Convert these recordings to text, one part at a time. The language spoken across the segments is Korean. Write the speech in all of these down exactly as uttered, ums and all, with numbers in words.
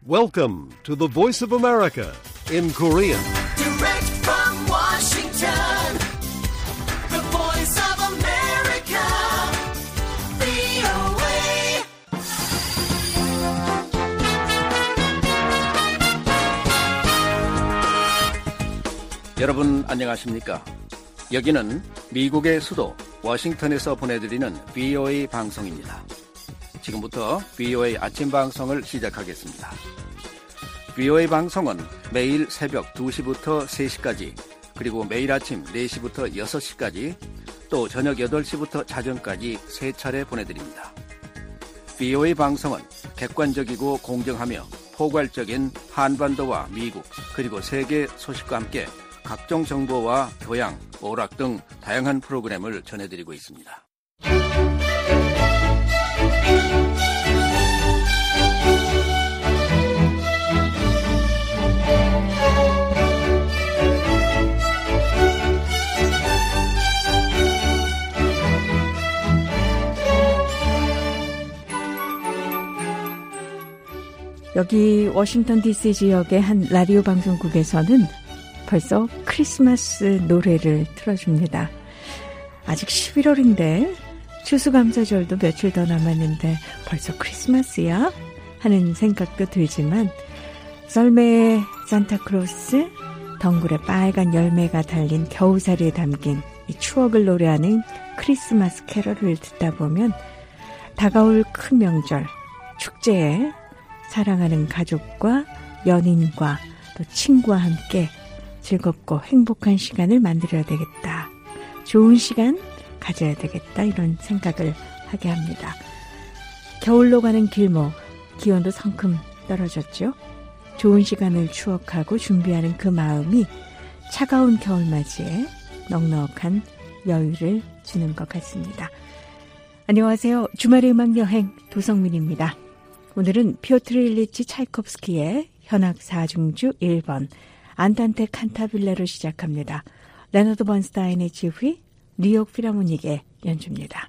Welcome to the Voice of America in Korean. Direct from Washington, the Voice of America, 브이오에이. 여러분 안녕하십니까? 여기는 미국의 수도 워싱턴에서 보내드리는 브이오에이 방송입니다. 지금부터 브이오에이 아침 방송을 시작하겠습니다. 브이오에이 방송은 매일 새벽 두 시부터 세 시까지, 그리고 매일 아침 네 시부터 여섯 시까지, 또 저녁 여덟 시부터 자정까지 세 차례 보내드립니다. 브이오에이 방송은 객관적이고 공정하며 포괄적인 한반도와 미국, 그리고 세계 소식과 함께 각종 정보와 교양, 오락 등 다양한 프로그램을 전해드리고 있습니다. 여기 워싱턴 디씨 지역의 한 라디오 방송국에서는 벌써 크리스마스 노래를 틀어줍니다. 아직 십일월인데 추수감사절도 며칠 더 남았는데 벌써 크리스마스야? 하는 생각도 들지만, 썰매에 산타크로스, 덩굴에 빨간 열매가 달린 겨우살이에 담긴 이 추억을 노래하는 크리스마스 캐럴을 듣다 보면 다가올 큰 명절, 축제에 사랑하는 가족과 연인과 또 친구와 함께 즐겁고 행복한 시간을 만들어야 되겠다. 좋은 시간 가져야 되겠다. 이런 생각을 하게 합니다. 겨울로 가는 길목, 기온도 성큼 떨어졌죠. 좋은 시간을 추억하고 준비하는 그 마음이 차가운 겨울맞이에 넉넉한 여유를 주는 것 같습니다. 안녕하세요. 주말의 음악여행 도성민입니다. 오늘은 피오트르 일리치 차이콥스키의 현악 사중주 일 번 안단테 칸타빌레로 시작합니다. 레너드 번스타인의 지휘, 뉴욕 필하모닉의 연주입니다.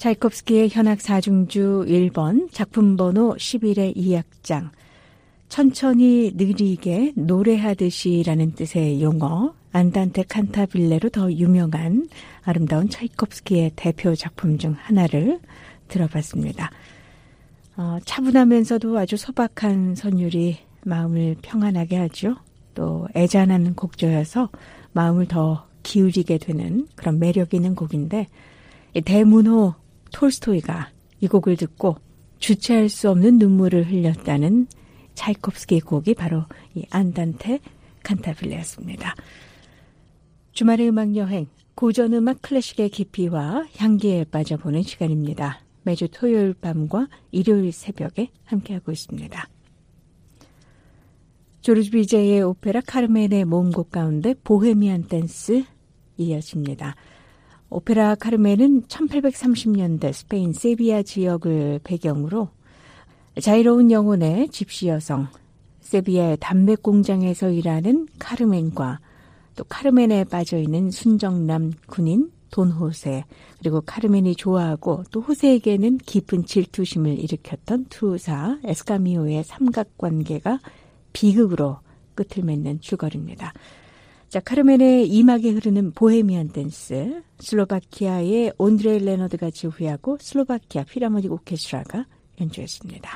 차이콥스키의 현악 사중주 일 번 작품 번호 십일의 이 악장 천천히 느리게 노래하듯이라는 뜻의 용어 안단테 칸타빌레로 더 유명한 아름다운 차이콥스키의 대표 작품 중 하나를 들어봤습니다. 어, 차분하면서도 아주 소박한 선율이 마음을 평안하게 하죠. 또 애잔한 곡조여서 마음을 더 기울이게 되는 그런 매력 있는 곡인데 대문호 톨스토이가 이 곡을 듣고 주체할 수 없는 눈물을 흘렸다는 차이콥스키 곡이 바로 이 안단테 칸타빌레였습니다. 주말의 음악여행, 고전음악 클래식의 깊이와 향기에 빠져보는 시간입니다. 매주 토요일 밤과 일요일 새벽에 함께하고 있습니다. 조르지 비제의 오페라 카르멘의 모음곡 가운데 보헤미안 댄스 이어집니다. 오페라 카르멘은 천팔백삼십 년대 스페인 세비야 지역을 배경으로 자유로운 영혼의 집시 여성, 세비야의 담배 공장에서 일하는 카르멘과 또 카르멘에 빠져있는 순정남 군인 돈호세, 그리고 카르멘이 좋아하고 또 호세에게는 깊은 질투심을 일으켰던 투사 에스카미오의 삼각관계가 비극으로 끝을 맺는 줄거리입니다. 자, 카르멘의 이막에 흐르는 보헤미안 댄스, 슬로바키아의 온드레 레너드가 지휘하고 슬로바키아 필하모닉 오케스트라가 연주했습니다.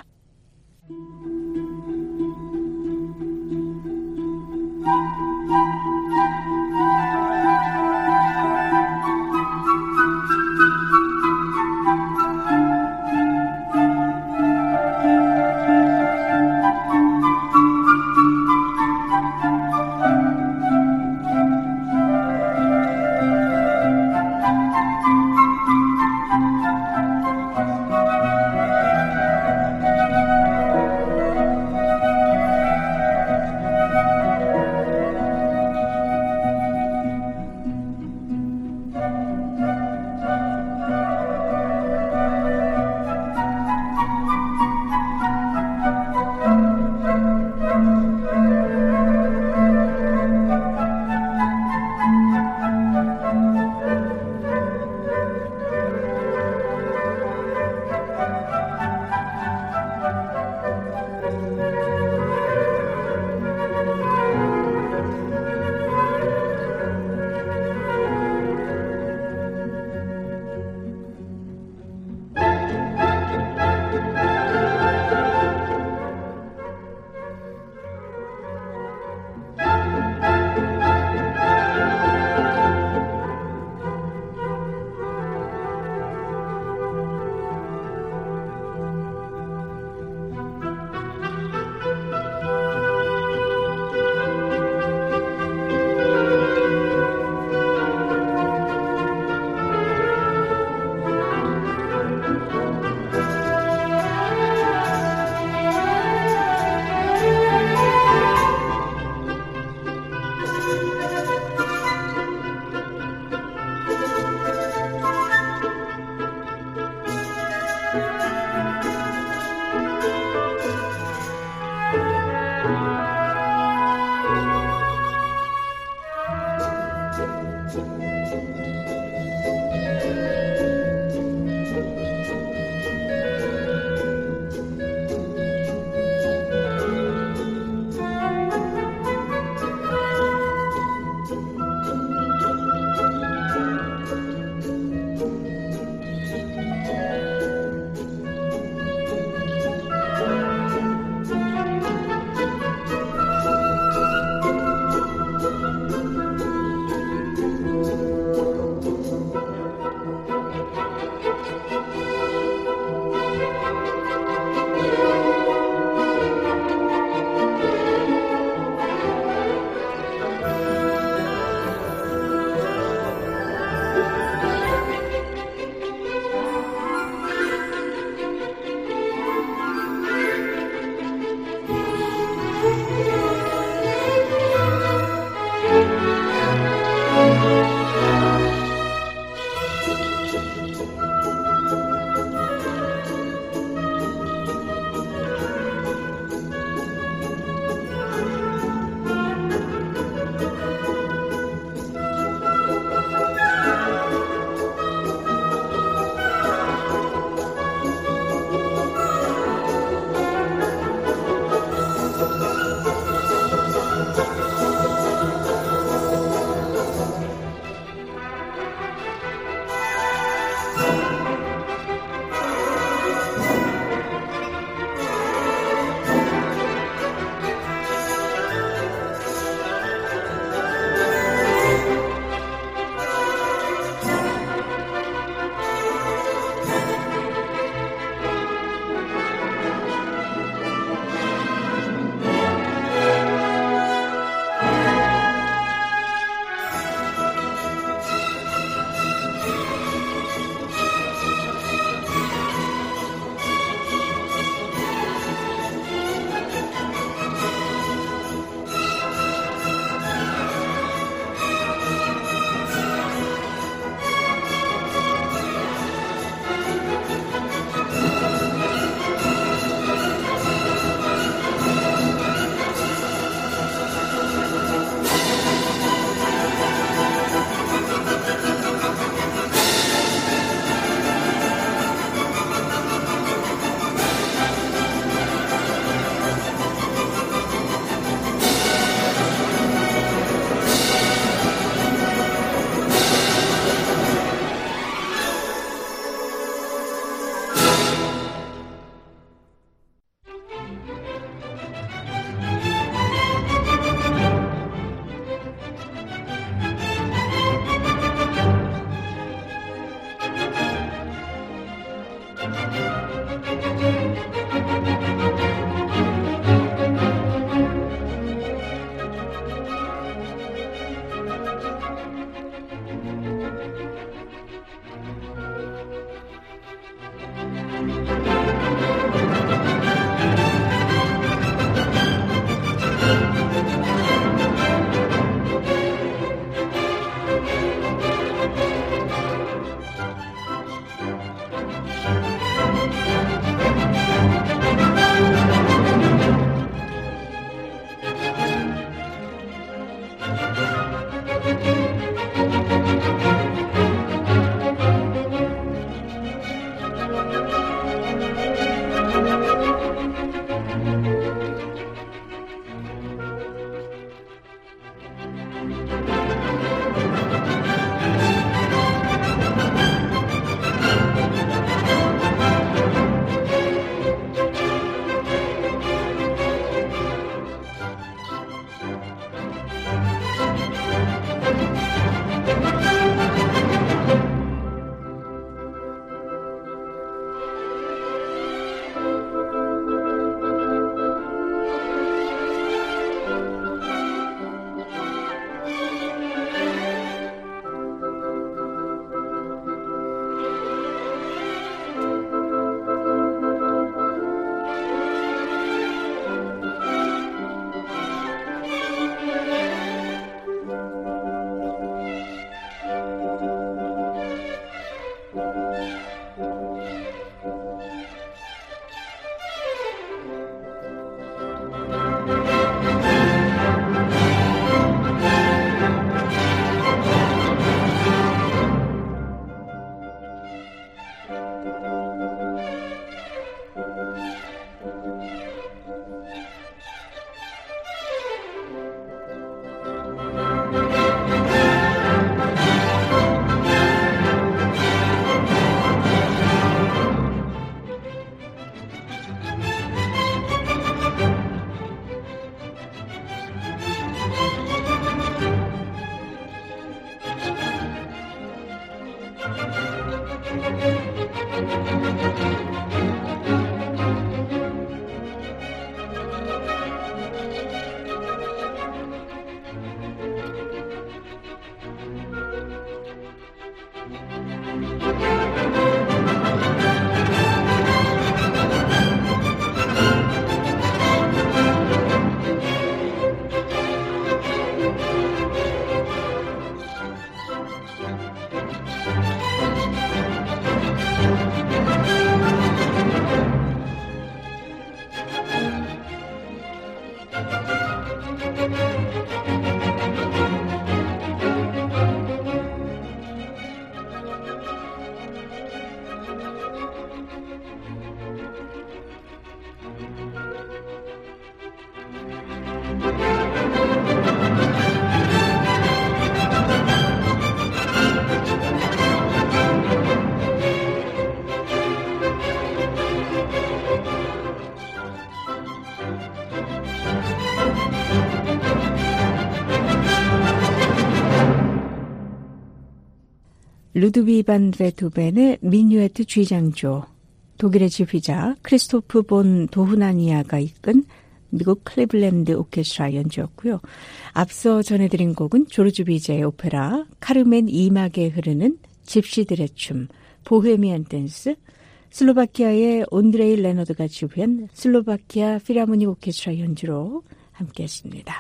루드비 반 베토벤의 미뉴에트 G장조, 독일의 지휘자 크리스토프 본 도흐나니아가 이끈 미국 클리블랜드 오케스트라 연주였고요. 앞서 전해드린 곡은 조르주 비제의 오페라 카르멘 이막에 흐르는 집시들의 춤, 보헤미안 댄스, 슬로바키아의 온드레이 레너드가 지휘한 슬로바키아 필하모닉 오케스트라 연주로 함께했습니다.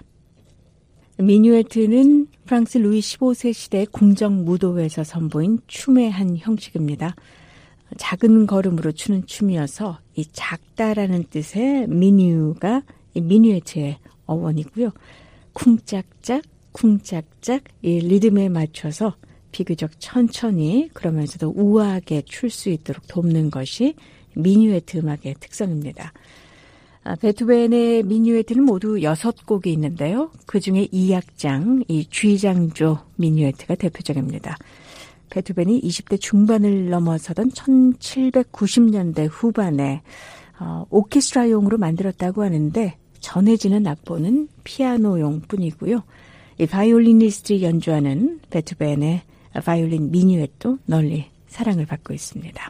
미뉴에트는 프랑스 루이 십오 세 시대 궁정 무도회에서 선보인 춤의 한 형식입니다. 작은 걸음으로 추는 춤이어서 이 작다라는 뜻의 미뉴가 이 미뉴에트의 어원이고요. 쿵짝짝 쿵짝짝 이 리듬에 맞춰서 비교적 천천히 그러면서도 우아하게 출 수 있도록 돕는 것이 미뉴에트 음악의 특성입니다. 아, 베토벤의 미뉴에트는 모두 여섯 곡이 있는데요. 그중에 이 악장, 이 G장조 미뉴에트가 대표적입니다. 베토벤이 이십 대 중반을 넘어서던 천칠백구십 년대 후반에 어, 오케스트라용으로 만들었다고 하는데 전해지는 악보는 피아노용 뿐이고요. 이 바이올리니스트들이 연주하는 베토벤의 바이올린 미뉴에트도 널리 사랑을 받고 있습니다.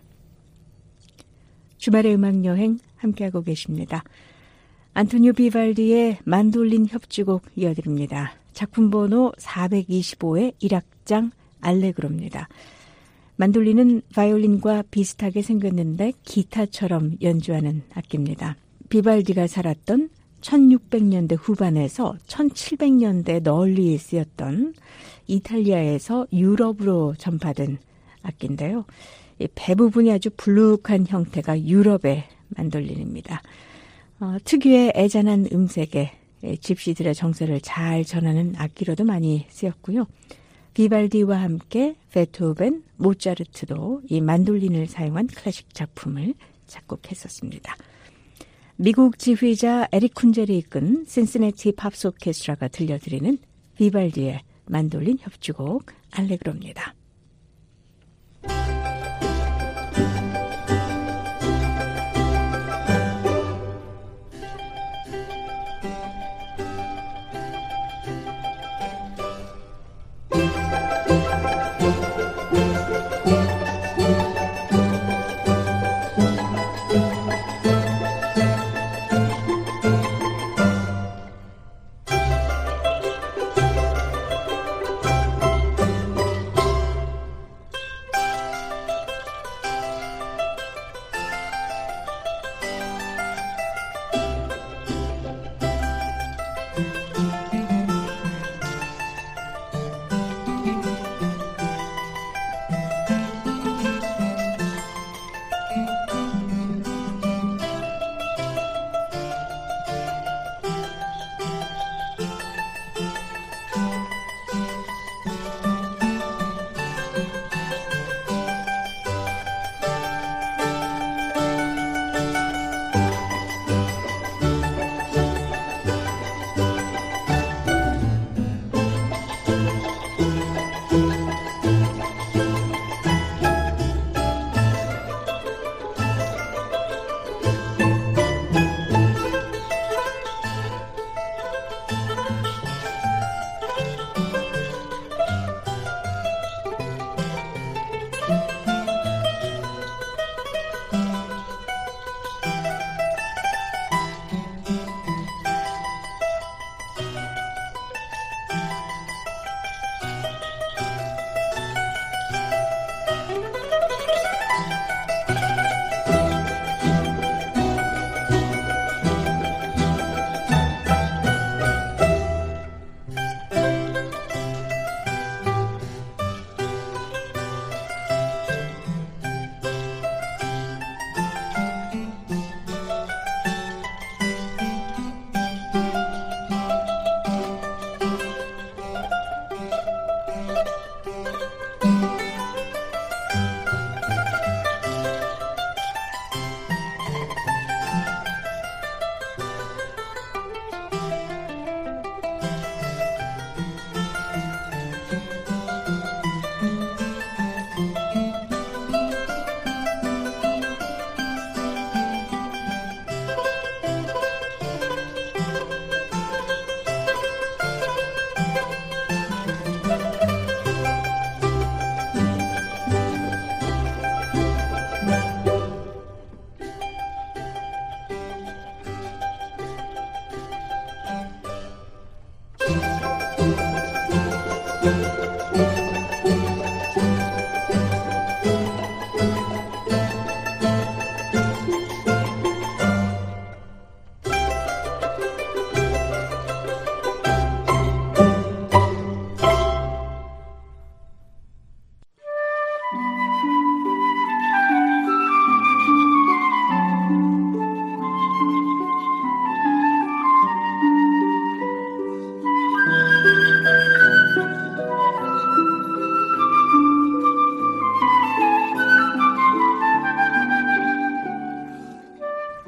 주말의 음악여행 함께하고 계십니다. 안토니오 비발디의 만돌린 협주곡 이어드립니다. 작품 번호 사백이십오의 일 악장 알레그로입니다. 만돌린은 바이올린과 비슷하게 생겼는데 기타처럼 연주하는 악기입니다. 비발디가 살았던 천육백 년대 후반에서 천칠백 년대 널리 쓰였던 이탈리아에서 유럽으로 전파된 악기인데요. 이 배 부분이 아주 불룩한 형태가 유럽의 만돌린입니다. 어, 특유의 애잔한 음색에 집시들의 정서를 잘 전하는 악기로도 많이 쓰였고요. 비발디와 함께 베토벤, 모차르트도 이 만돌린을 사용한 클래식 작품을 작곡했었습니다. 미국 지휘자 에릭 쿤젤이 이끈 신시내티 팝스 오케스트라가 들려드리는 비발디의 만돌린 협주곡 알레그로입니다.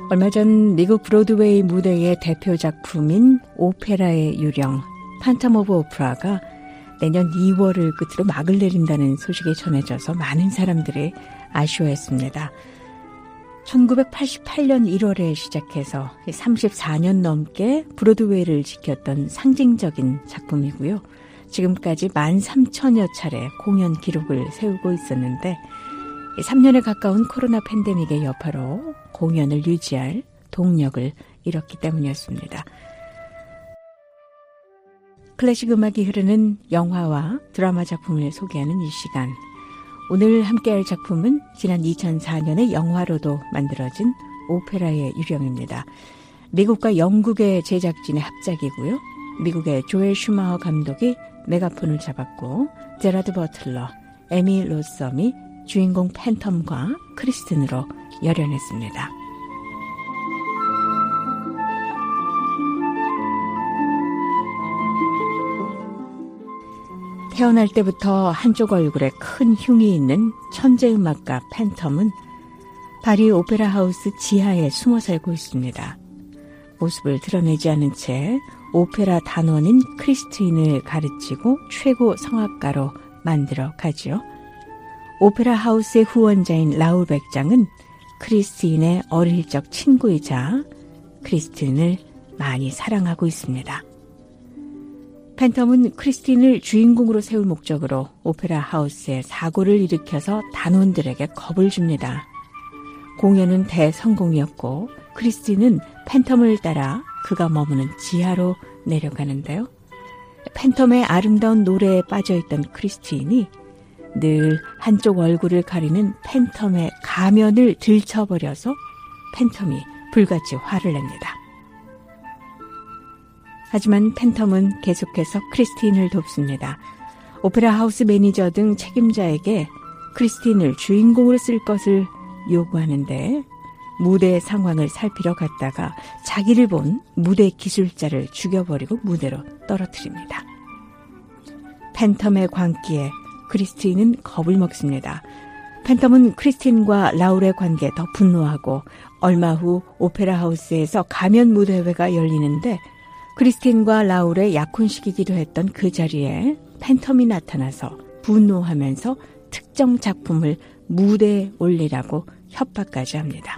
얼마 전 미국 브로드웨이 무대의 대표 작품인 오페라의 유령 판텀 오브 오페라가 내년 이월을 끝으로 막을 내린다는 소식이 전해져서 많은 사람들이 아쉬워했습니다. 천구백팔십팔 년 일월에 시작해서 삼십사 년 넘게 브로드웨이를 지켰던 상징적인 작품이고요. 지금까지 만 삼천여 차례 공연 기록을 세우고 있었는데 삼 년에 가까운 코로나 팬데믹의 여파로 공연을 유지할 동력을 잃었기 때문이었습니다. 클래식 음악이 흐르는 영화와 드라마 작품을 소개하는 이 시간. 오늘 함께할 작품은 지난 이천사 년에 영화로도 만들어진 오페라의 유령입니다. 미국과 영국의 제작진의 합작이고요. 미국의 조엘 슈마허 감독이 메가폰을 잡았고 제라드 버틀러, 에미 로썸이 주인공 팬텀과 크리스틴으로 열연했습니다. 태어날 때부터 한쪽 얼굴에 큰 흉이 있는 천재음악가 팬텀은 파리 오페라 하우스 지하에 숨어 살고 있습니다. 모습을 드러내지 않은 채 오페라 단원인 크리스틴을 가르치고 최고 성악가로 만들어 가지요. 오페라 하우스의 후원자인 라울 백장은 크리스틴의 어릴 적 친구이자 크리스틴을 많이 사랑하고 있습니다. 팬텀은 크리스틴을 주인공으로 세울 목적으로 오페라 하우스에 사고를 일으켜서 단원들에게 겁을 줍니다. 공연은 대성공이었고 크리스틴은 팬텀을 따라 그가 머무는 지하로 내려가는데요. 팬텀의 아름다운 노래에 빠져있던 크리스틴이 늘 한쪽 얼굴을 가리는 팬텀의 가면을 들쳐버려서 팬텀이 불같이 화를 냅니다. 하지만 팬텀은 계속해서 크리스틴을 돕습니다. 오페라 하우스 매니저 등 책임자에게 크리스틴을 주인공으로 쓸 것을 요구하는데 무대 상황을 살피러 갔다가 자기를 본 무대 기술자를 죽여버리고 무대로 떨어뜨립니다. 팬텀의 광기에 크리스틴은 겁을 먹습니다. 팬텀은 크리스틴과 라울의 관계에 더 분노하고 얼마 후 오페라 하우스에서 가면 무대회가 열리는데 크리스틴과 라울의 약혼식이기도 했던 그 자리에 팬텀이 나타나서 분노하면서 특정 작품을 무대에 올리라고 협박까지 합니다.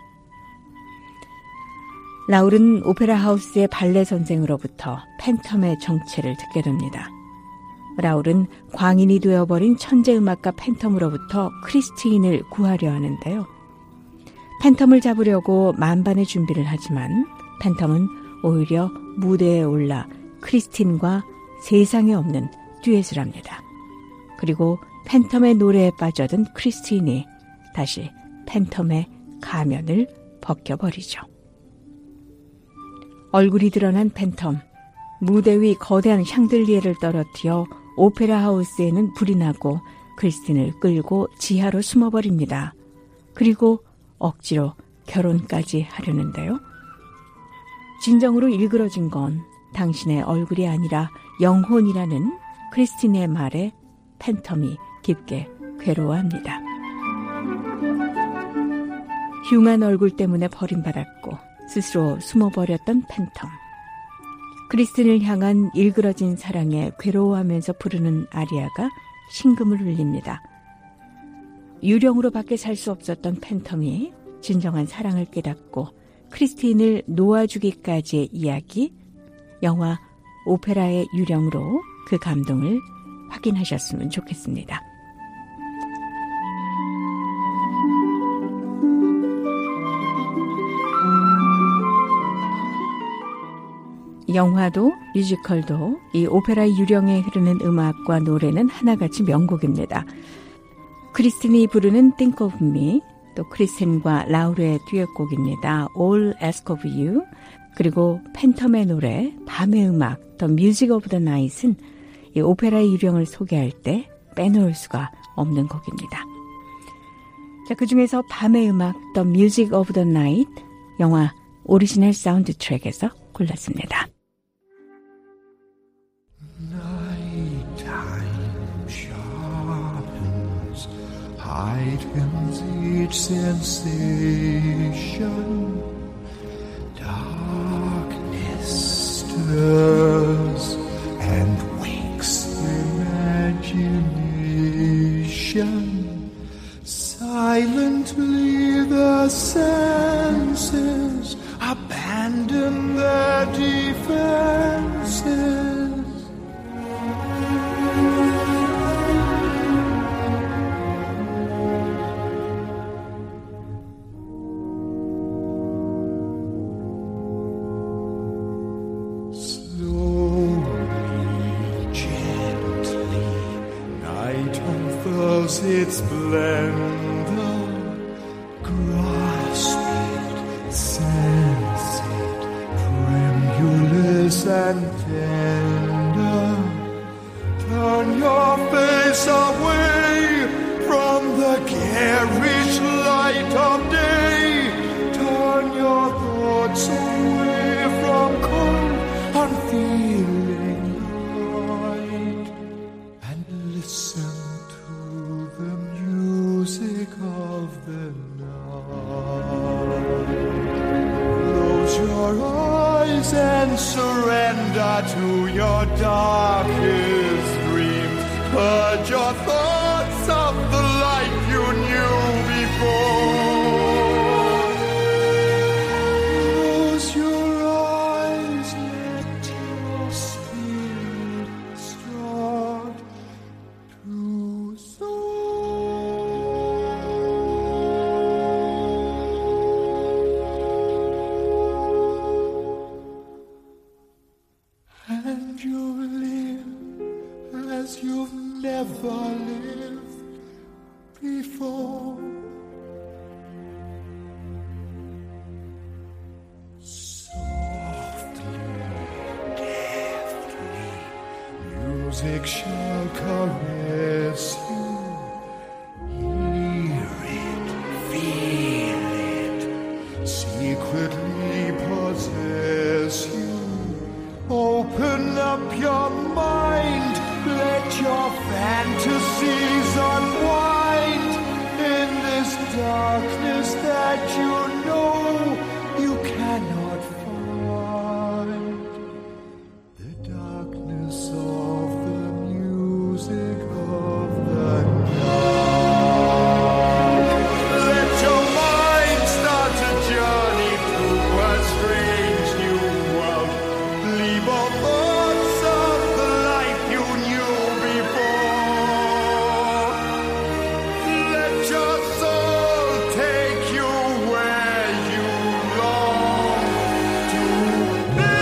라울은 오페라 하우스의 발레 선생으로부터 팬텀의 정체를 듣게 됩니다. 라울은 광인이 되어버린 천재음악가 팬텀으로부터 크리스틴을 구하려 하는데요. 팬텀을 잡으려고 만반의 준비를 하지만 팬텀은 오히려 무대에 올라 크리스틴과 세상에 없는 듀엣을 합니다. 그리고 팬텀의 노래에 빠져든 크리스틴이 다시 팬텀의 가면을 벗겨버리죠. 얼굴이 드러난 팬텀, 무대 위 거대한 샹들리에를 떨어뜨려 오페라 하우스에는 불이 나고 크리스틴을 끌고 지하로 숨어버립니다. 그리고 억지로 결혼까지 하려는데요. 진정으로 일그러진 건 당신의 얼굴이 아니라 영혼이라는 크리스틴의 말에 팬텀이 깊게 괴로워합니다. 흉한 얼굴 때문에 버림받았고 스스로 숨어버렸던 팬텀. 크리스틴을 향한 일그러진 사랑에 괴로워하면서 부르는 아리아가 신금을 울립니다. 유령으로 밖에 살 수 없었던 팬텀이 진정한 사랑을 깨닫고 크리스틴을 놓아주기까지의 이야기, 영화 오페라의 유령으로 그 감동을 확인하셨으면 좋겠습니다. 영화도 뮤지컬도 이 오페라의 유령에 흐르는 음악과 노래는 하나같이 명곡입니다. 크리스틴이 부르는 Think of Me, 또 크리스틴과 라울의 듀엣곡입니다. All Ask of You, 그리고 팬텀의 노래 밤의 음악 The Music of the Night은 이 오페라의 유령을 소개할 때 빼놓을 수가 없는 곡입니다. 자, 그중에서 밤의 음악 The Music of the Night, 영화 오리지널 사운드 트랙에서 골랐습니다. Heightens each sensation feels its splendor, grasp it, sense it, tremulous and tender. Turn your face away from the garish light of day. Turn your thoughts away from cold, unfeeling light, and listen to the music of the night. Close your eyes and surrender to your darkest dreams. Purge your thoughts of the life you knew before. Close your eyes, let your spirit start to soar. And you live as you've never lived before. Softly, deftly, music shall caress you. Hear it, feel it, secretly possess you. Open up your mind, let your fantasies unwind in this darkness that you know you cannot find. The darkness of the music of the night. Let your mind start a journey through a strange new world. Leave all thoughts of the life you knew before. Let your soul take you where you long to be.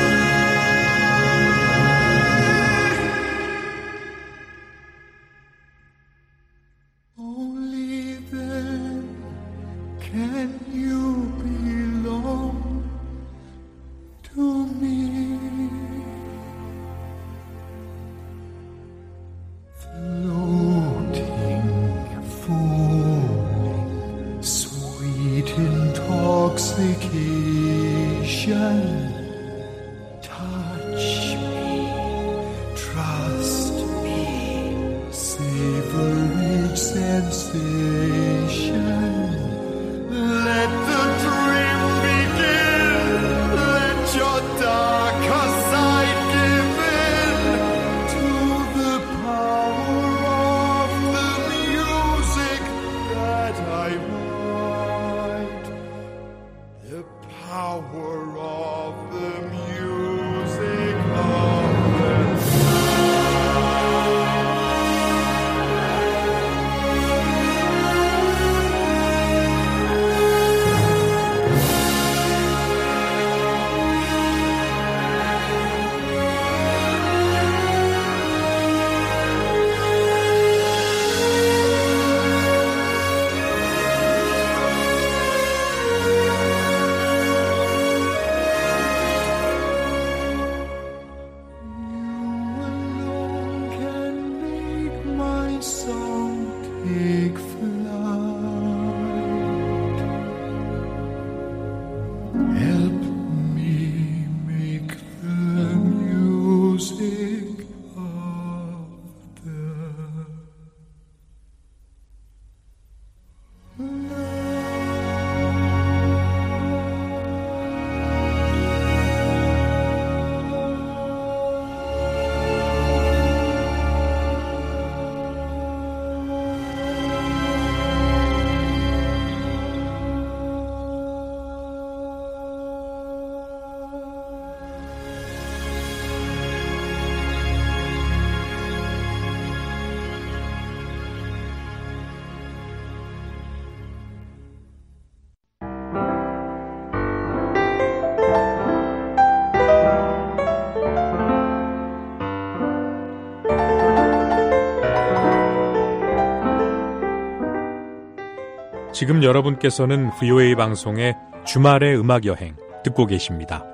Only then can you belong to me. Floating, falling, sweet intoxication. Touch me, trust me, savor each sensation. Let the dream begin. Let your darker side give in to the power of the music that I write. The power of the music of the night. 지금 여러분께서는 브이오에이 방송의 주말의 음악여행 듣고 계십니다.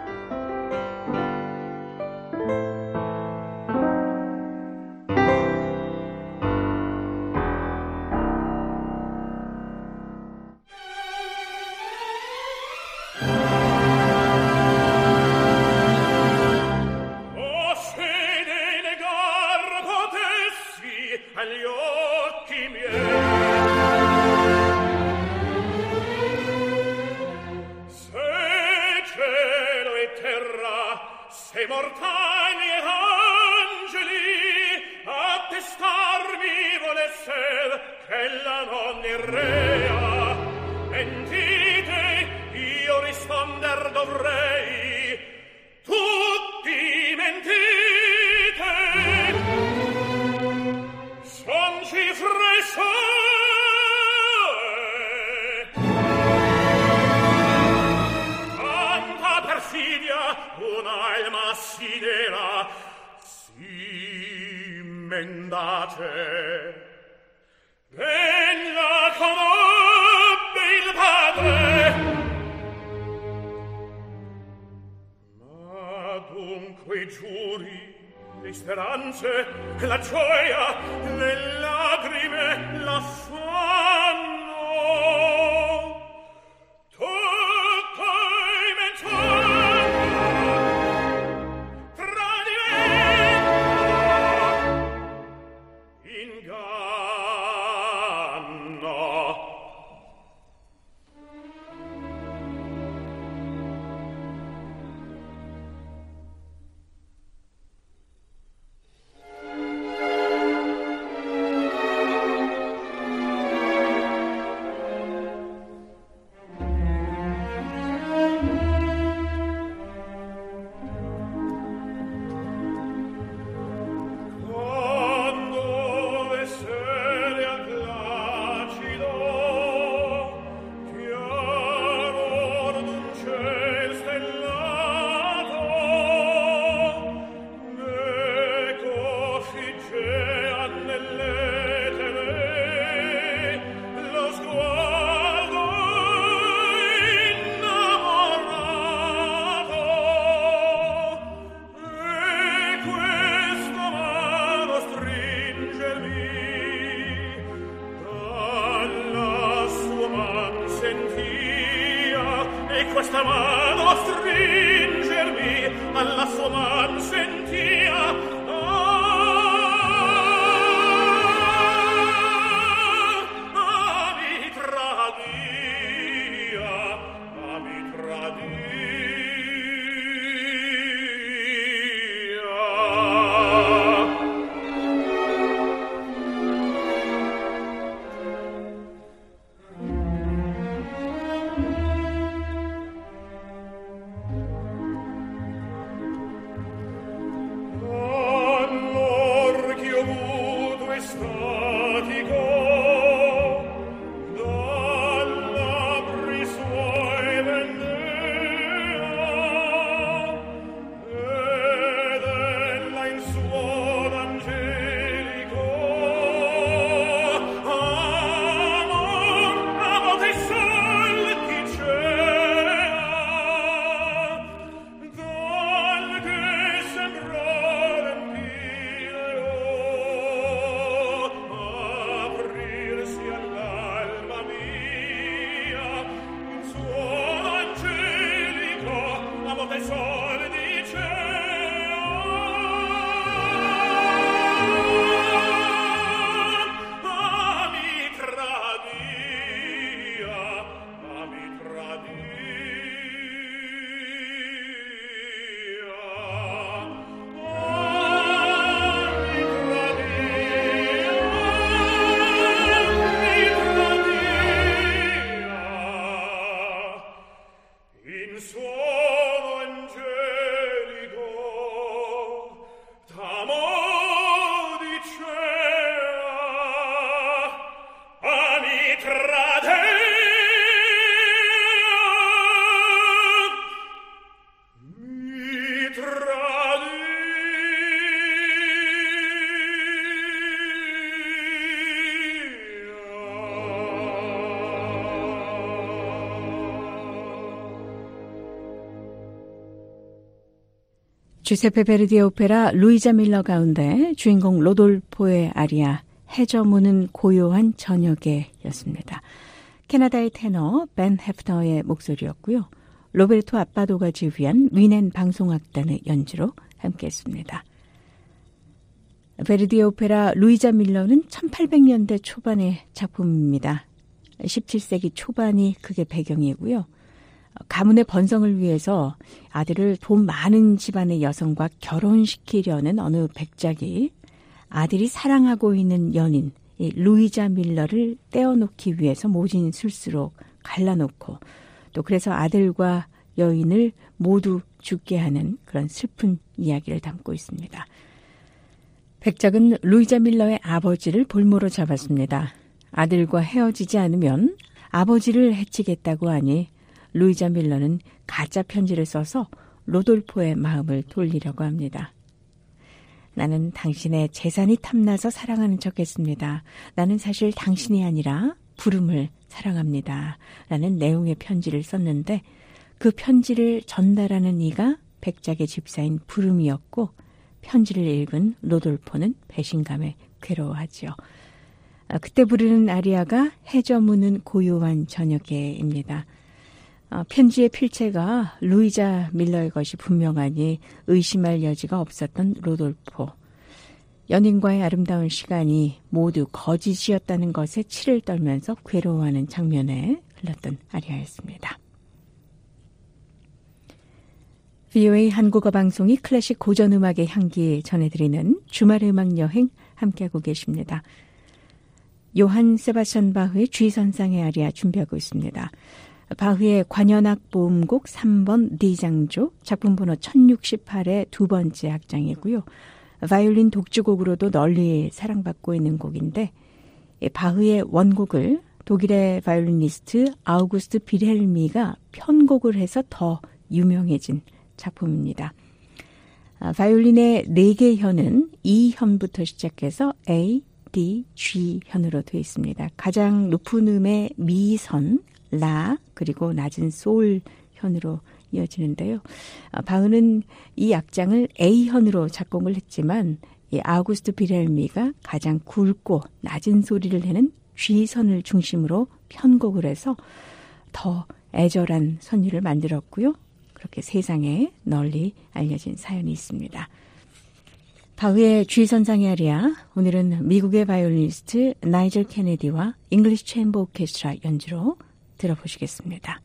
La gioia, le lacrime, l'affanno, tutto inventando, tradimento, inganno. Questa mano stringermi alla sua man sentia, ah, ah, mi tradia, ah, mi tradia. 주세페 베르디의 오페라 루이자 밀러 가운데 주인공 로돌포의 아리아 해저무는 고요한 저녁에였습니다. 캐나다의 테너 벤 헤프너의 목소리였고요. 로베르토 아빠도가 지휘한 위넨 방송악단의 연주로 함께했습니다. 베르디의 오페라 루이자 밀러는 천팔백 년대 초반의 작품입니다. 십칠 세기 초반이 그게 배경이고요. 가문의 번성을 위해서 아들을 돈 많은 집안의 여성과 결혼시키려는 어느 백작이 아들이 사랑하고 있는 연인 이 루이자 밀러를 떼어놓기 위해서 모진 술수록 갈라놓고 또 그래서 아들과 여인을 모두 죽게 하는 그런 슬픈 이야기를 담고 있습니다. 백작은 루이자 밀러의 아버지를 볼모로 잡았습니다. 아들과 헤어지지 않으면 아버지를 해치겠다고 하니 루이자 밀러는 가짜 편지를 써서 로돌포의 마음을 돌리려고 합니다. 나는 당신의 재산이 탐나서 사랑하는 척했습니다. 나는 사실 당신이 아니라 부름을 사랑합니다. 라는 내용의 편지를 썼는데 그 편지를 전달하는 이가 백작의 집사인 부름이었고 편지를 읽은 로돌포는 배신감에 괴로워하지요. 그때 부르는 아리아가 해저무는 고요한 저녁에입니다. 어, 편지의 필체가 루이자 밀러의 것이 분명하니 의심할 여지가 없었던 로돌포. 연인과의 아름다운 시간이 모두 거짓이었다는 것에 치를 떨면서 괴로워하는 장면에 흘렀던 아리아였습니다. 브이오에이 한국어 방송이 클래식 고전음악의 향기 전해드리는 주말의 음악여행 함께하고 계십니다. 요한 세바스찬 바흐의 G선상의 아리아 준비하고 있습니다. 바흐의 관현악 보음곡 삼 번 D장조 작품 번호 천육십팔의 두 번째 악장이고요. 바이올린 독주곡으로도 널리 사랑받고 있는 곡인데 바흐의 원곡을 독일의 바이올리니스트 아우구스트 빌헬미가 편곡을 해서 더 유명해진 작품입니다. 바이올린의 네 개 현은 이 현부터 시작해서 A, D, G 현으로 되어 있습니다. 가장 높은 음의 미선, 라, 그리고 낮은 솔 현으로 이어지는데요. 바흐는 이 악장을 A 현으로 작곡을 했지만 이 아우구스트 빌헬미가 가장 굵고 낮은 소리를 내는 G 선을 중심으로 편곡을 해서 더 애절한 선율을 만들었고요. 그렇게 세상에 널리 알려진 사연이 있습니다. 바흐의 G선상의 아리아, 오늘은 미국의 바이올리니스트 나이젤 케네디와 잉글리시 챔버 오케스트라 연주로 들어보시겠습니다.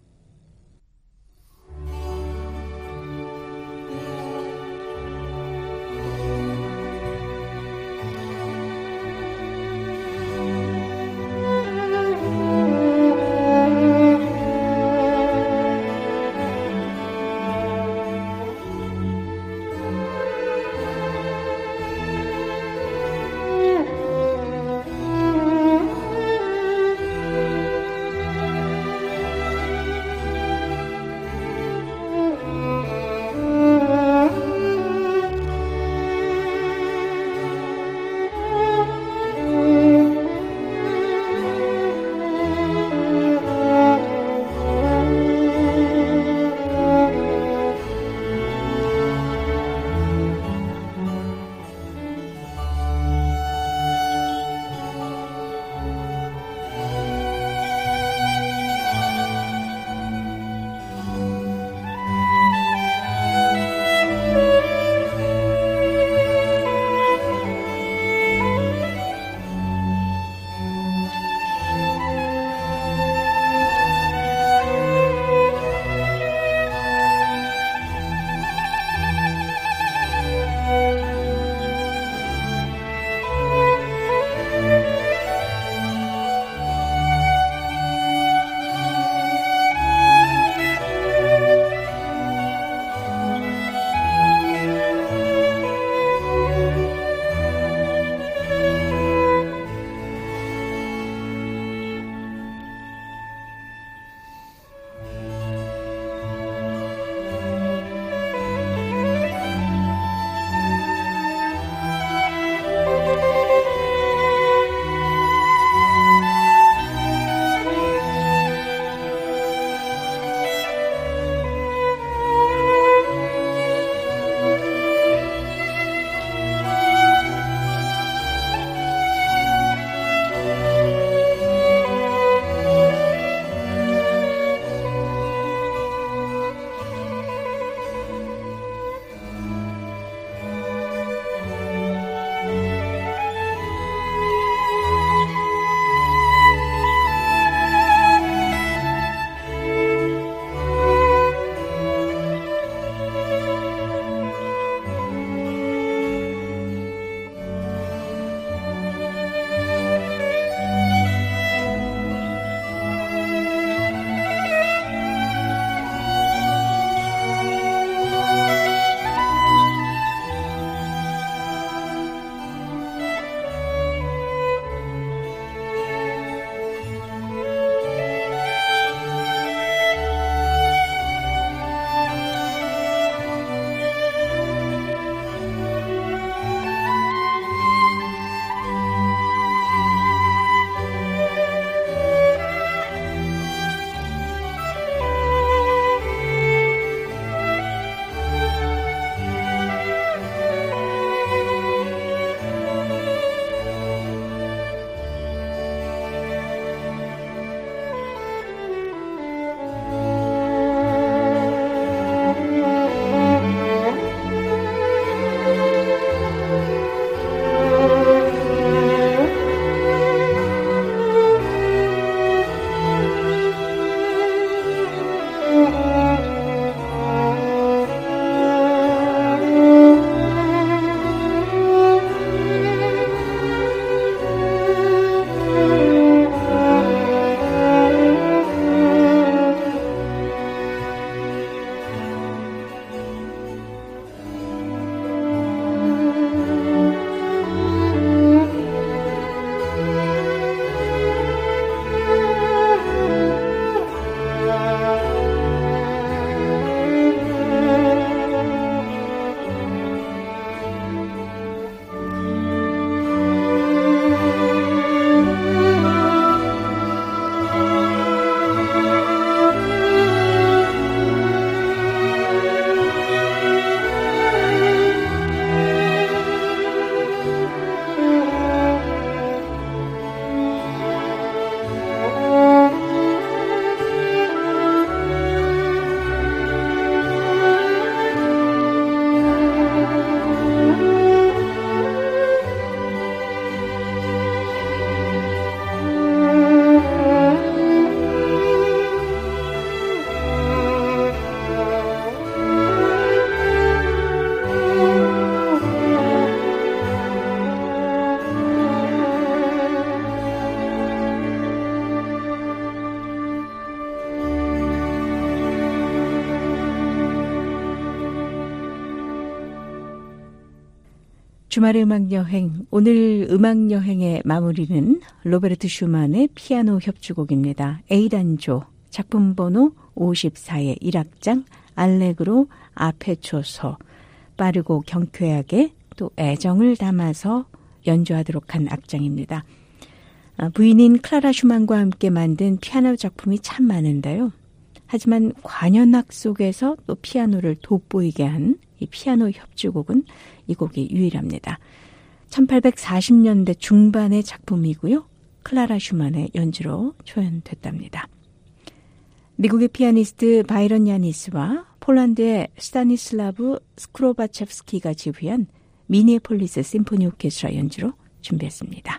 주말의 음악여행, 오늘 음악여행의 마무리는 로베르트 슈만의 피아노 협주곡입니다. A단조, 작품 번호 오십사의 일 악장, 알레그로 아페초소, 빠르고 경쾌하게 또 애정을 담아서 연주하도록 한 악장입니다. 부인인 클라라 슈만과 함께 만든 피아노 작품이 참 많은데요. 하지만 관현악 속에서 또 피아노를 돋보이게 한 이 피아노 협주곡은 이 곡이 유일합니다. 천팔백사십 년대 중반의 작품이고요. 클라라 슈만의 연주로 초연됐답니다. 미국의 피아니스트 바이런 야니스와 폴란드의 스타니슬라브 스크로바첵스키가 지휘한 미니애폴리스 심포니 오케스트라 연주로 준비했습니다.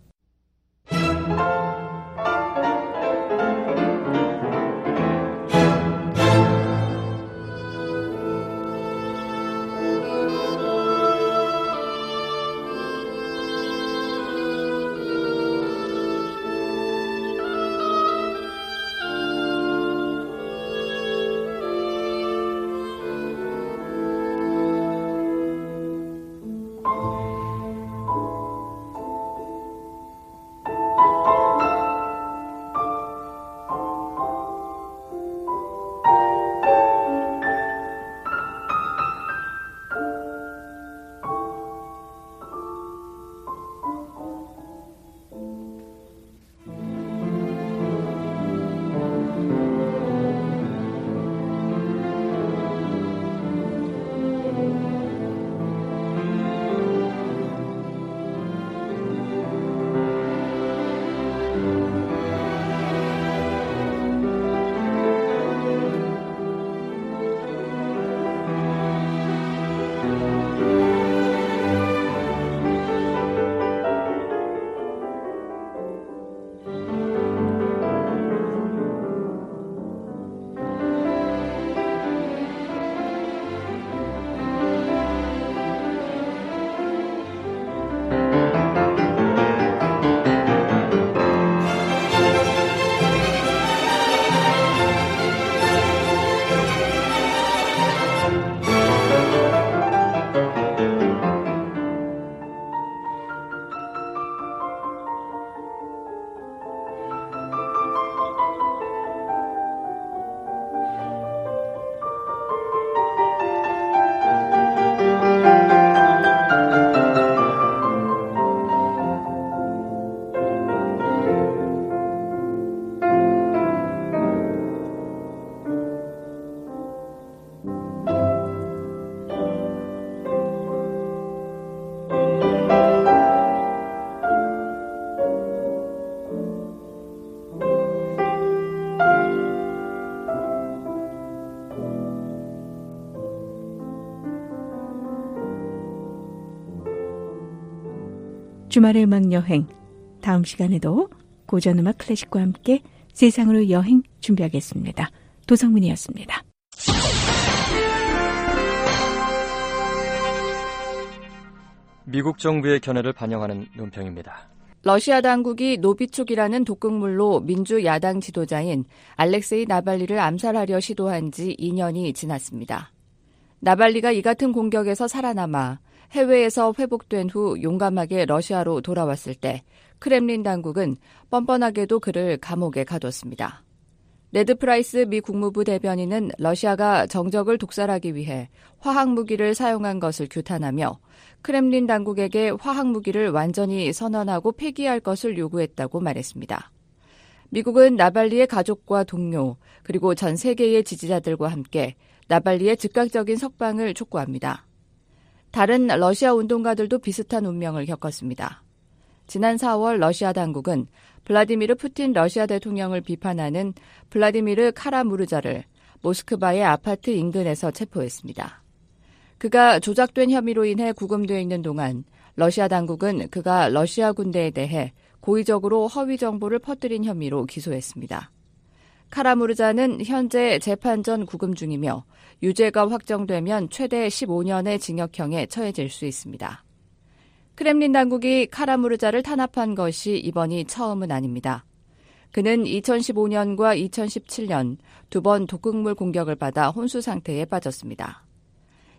주말의 음악여행, 다음 시간에도 고전음악 클래식과 함께 세상으로 여행 준비하겠습니다. 도성민이었습니다. 미국 정부의 견해를 반영하는 논평입니다. 러시아 당국이 노비축이라는 독극물로 민주야당 지도자인 알렉세이 나발리를 암살하려 시도한 지 이 년이 지났습니다. 나발리가 이 같은 공격에서 살아남아 해외에서 회복된 후 용감하게 러시아로 돌아왔을 때 크렘린 당국은 뻔뻔하게도 그를 감옥에 가뒀습니다. 네드 프라이스 미 국무부 대변인은 러시아가 정적을 독살하기 위해 화학무기를 사용한 것을 규탄하며 크렘린 당국에게 화학무기를 완전히 선언하고 폐기할 것을 요구했다고 말했습니다. 미국은 나발리의 가족과 동료 그리고 전 세계의 지지자들과 함께 나발리의 즉각적인 석방을 촉구합니다. 다른 러시아 운동가들도 비슷한 운명을 겪었습니다. 지난 사월 러시아 당국은 블라디미르 푸틴 러시아 대통령을 비판하는 블라디미르 카라무르자를 모스크바의 아파트 인근에서 체포했습니다. 그가 조작된 혐의로 인해 구금되어 있는 동안 러시아 당국은 그가 러시아 군대에 대해 고의적으로 허위 정보를 퍼뜨린 혐의로 기소했습니다. 카라무르자는 현재 재판 전 구금 중이며 유죄가 확정되면 최대 십오 년의 징역형에 처해질 수 있습니다. 크렘린 당국이 카라무르자를 탄압한 것이 이번이 처음은 아닙니다. 그는 이천십오 년과 이천십칠 년 두 번 독극물 공격을 받아 혼수 상태에 빠졌습니다.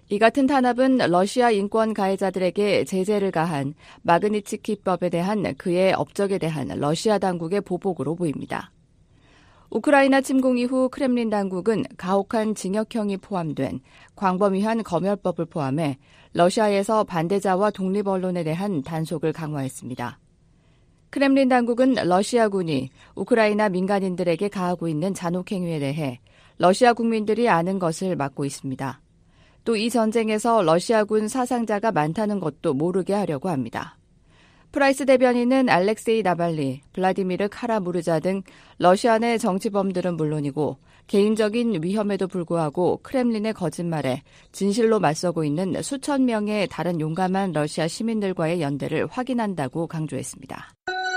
이 같은 탄압은 러시아 인권 가해자들에게 제재를 가한 마그니츠키법에 대한 그의 업적에 대한 러시아 당국의 보복으로 보입니다. 우크라이나 침공 이후 크렘린 당국은 가혹한 징역형이 포함된 광범위한 검열법을 포함해 러시아에서 반대자와 독립 언론에 대한 단속을 강화했습니다. 크렘린 당국은 러시아군이 우크라이나 민간인들에게 가하고 있는 잔혹 행위에 대해 러시아 국민들이 아는 것을 막고 있습니다. 또 이 전쟁에서 러시아군 사상자가 많다는 것도 모르게 하려고 합니다. 프라이스 대변인은 알렉세이 나발리, 블라디미르 카라무르자 등 러시아 내 정치범들은 물론이고 개인적인 위험에도 불구하고 크렘린의 거짓말에 진실로 맞서고 있는 수천 명의 다른 용감한 러시아 시민들과의 연대를 확인한다고 강조했습니다.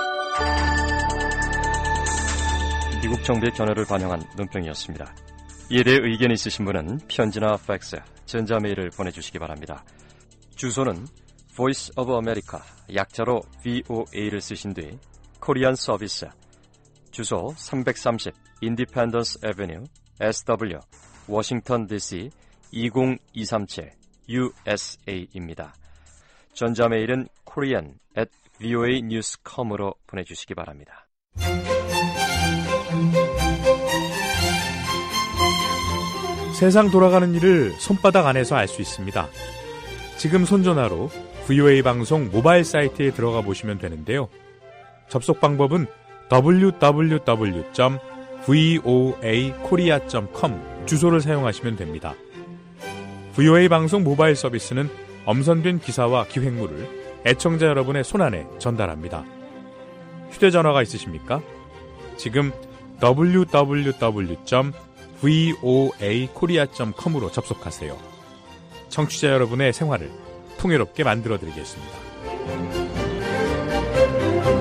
미국 정부의 견해를 반영한 논평이었습니다. 이에 대해 의견 있으신 분은 편지나 팩스, 전자메일을 보내주시기 바랍니다. 주소는 Voice of America, 약자로 브이오에이를 쓰신 뒤 코리안 서비스, 주소 삼백삼십 Independence Avenue, 에스더블유, 워싱턴 디씨 이공이삼칠 유에스에이입니다. 전자메일은 korean at voa news dot com으로 보내주시기 바랍니다. 세상 돌아가는 일을 손바닥 안에서 알 수 있습니다. 지금 손전화로 브이오에이 방송 모바일 사이트에 들어가 보시면 되는데요. 접속 방법은 더블유 더블유 더블유 점 브이오에이 코리아 점 컴 주소를 사용하시면 됩니다. 브이오에이 방송 모바일 서비스는 엄선된 기사와 기획물을 애청자 여러분의 손안에 전달합니다. 휴대전화가 있으십니까? 지금 더블유 더블유 더블유 점 브이오에이 코리아 점 컴으로 접속하세요. 청취자 여러분의 생활을 통일롭게 만들어드리겠습니다.